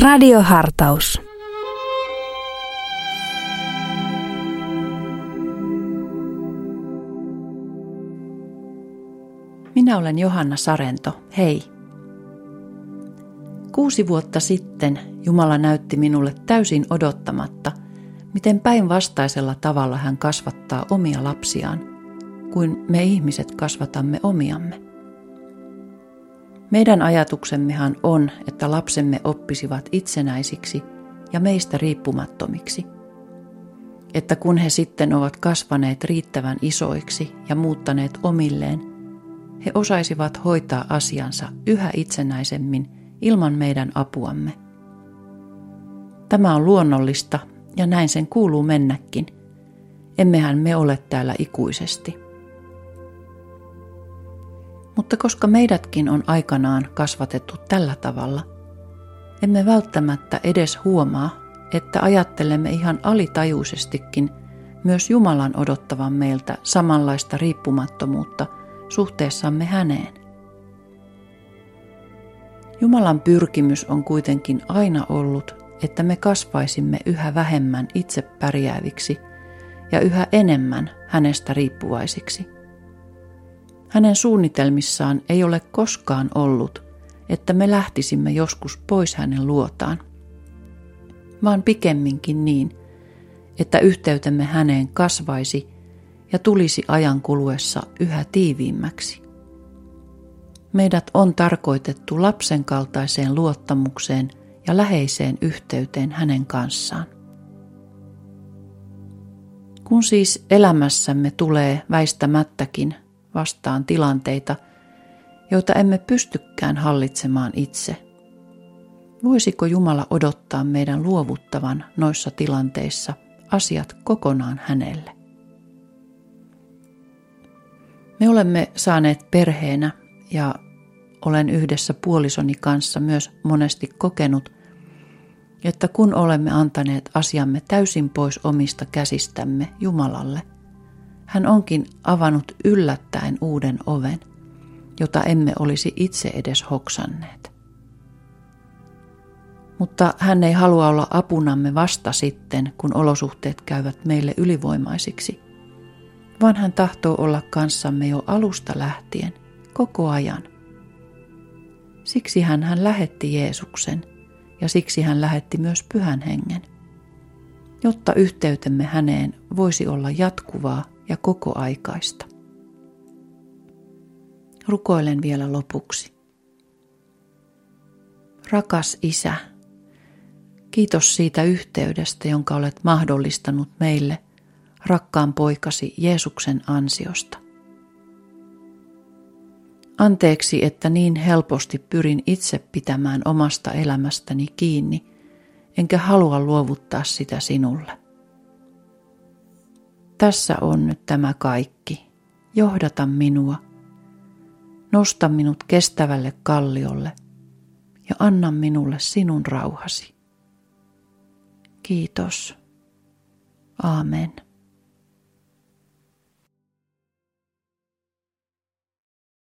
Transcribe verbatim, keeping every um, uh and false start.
Radiohartaus. Minä olen Johanna Sarento, hei. Kuusi vuotta sitten Jumala näytti minulle täysin odottamatta, miten päinvastaisella tavalla hän kasvattaa omia lapsiaan, kuin me ihmiset kasvatamme omiamme. Meidän ajatuksemmehan on, että lapsemme oppisivat itsenäisiksi ja meistä riippumattomiksi. Että kun he sitten ovat kasvaneet riittävän isoiksi ja muuttaneet omilleen, he osaisivat hoitaa asiansa yhä itsenäisemmin ilman meidän apuamme. Tämä on luonnollista ja näin sen kuuluu mennäkin. Emmehän me ole täällä ikuisesti. Mutta koska meidätkin on aikanaan kasvatettu tällä tavalla, emme välttämättä edes huomaa, että ajattelemme ihan alitajuisestikin myös Jumalan odottavan meiltä samanlaista riippumattomuutta suhteessamme häneen. Jumalan pyrkimys on kuitenkin aina ollut, että me kasvaisimme yhä vähemmän itse pärjääviksi ja yhä enemmän hänestä riippuvaisiksi. Hänen suunnitelmissaan ei ole koskaan ollut, että me lähtisimme joskus pois hänen luotaan, vaan pikemminkin niin, että yhteytemme häneen kasvaisi ja tulisi ajan kuluessa yhä tiiviimmäksi. Meidät on tarkoitettu lapsen kaltaiseen luottamukseen ja läheiseen yhteyteen hänen kanssaan. Kun siis elämässämme tulee väistämättäkin vastaan tilanteita, joita emme pystykään hallitsemaan itse, voisiko Jumala odottaa meidän luovuttavan noissa tilanteissa asiat kokonaan hänelle? Me olemme saaneet perheenä ja olen yhdessä puolisoni kanssa myös monesti kokenut, että kun olemme antaneet asiamme täysin pois omista käsistämme Jumalalle, hän onkin avannut yllättäen uuden oven, jota emme olisi itse edes hoksanneet. Mutta hän ei halua olla apunamme vasta sitten, kun olosuhteet käyvät meille ylivoimaisiksi, vaan hän tahtoo olla kanssamme jo alusta lähtien, koko ajan. Siksi hän, hän lähetti Jeesuksen ja siksi hän lähetti myös Pyhän Hengen, jotta yhteytemme häneen voisi olla jatkuvaa ja kokoaikaista. Rukoilen vielä lopuksi. Rakas Isä, kiitos siitä yhteydestä, jonka olet mahdollistanut meille rakkaan poikasi Jeesuksen ansiosta. Anteeksi, että niin helposti pyrin itse pitämään omasta elämästäni kiinni, enkä halua luovuttaa sitä sinulle. Tässä on nyt tämä kaikki. Johdata minua. Nosta minut kestävälle kalliolle ja anna minulle sinun rauhasi. Kiitos. Aamen.